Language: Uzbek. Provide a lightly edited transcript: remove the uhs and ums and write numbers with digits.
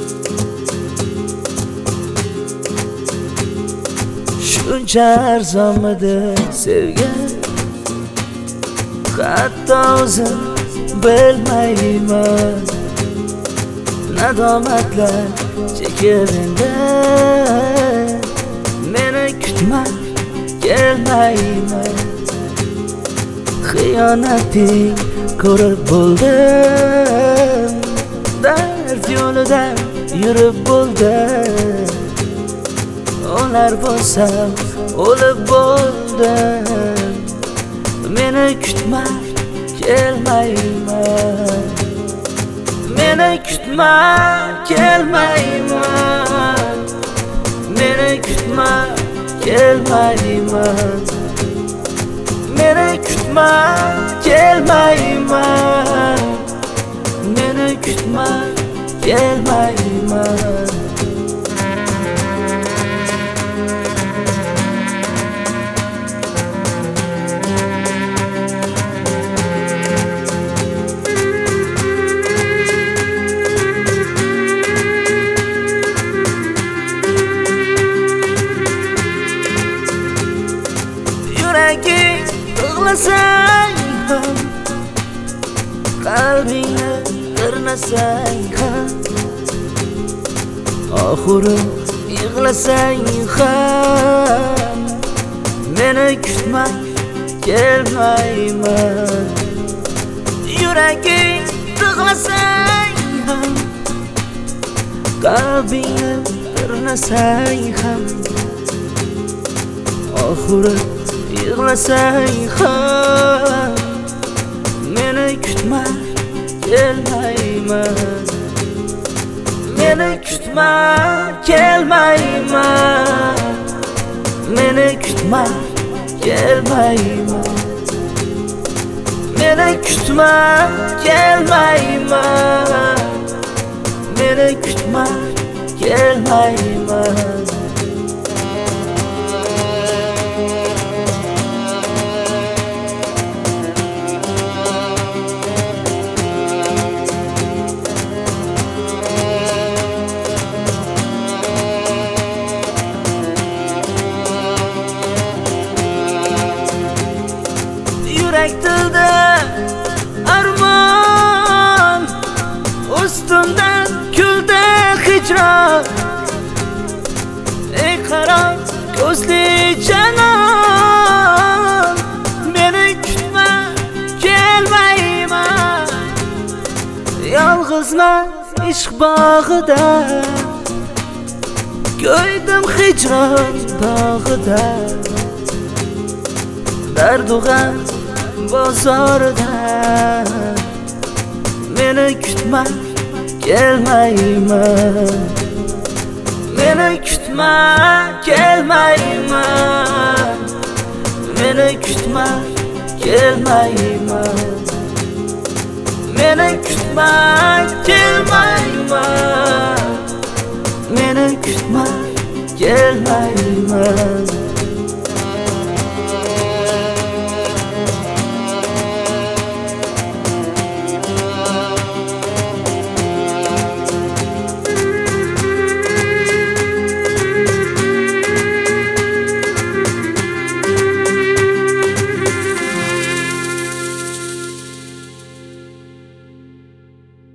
Shuncha arzonmidi sevgi, hatto o'zim bilmayman. Nadomatlar chekib endi meni kutmay kelmayman. Xiyonating ko'rib bo'ldim, dard yo'lidan yurib bo'ldim. O'lar bo'lsam o'lib bo'ldim. Meni kutmay kelmayman. Meni kutmay kelmayman. Meni kutmay kelmayman. Meni kutmay kelmayman. Meni kutmay kelmayman. Yuraging yig'lasang ham, qalbingni tirnasang ham, oxiri yig'lasang ham, meni kutmay kelmayman. Yuraging yig'lasang ham, qalbingni tirnasang ham, oxiri yig'lasang ham, meni kutmay kelmayman. Meni kutmay kelmayman. Meni kutmay kelmayman. Meni kutmay kelmayman. Meni kutmay kelmayman. Yurak tilda armon, ustimdan kuldi hijron. Ey qaro ko'zli janon, meni kutmay kelmayman. Yolg'izman ishq bog'ida, ko'ydim hijron dog'ida. Dardu g'am bozorda, meni kutmay kelmayman. Meni kutmay kelmayman. Meni kutmay kelmayman. Meni kutmay kelmayman. Meni kutmay kelmayman.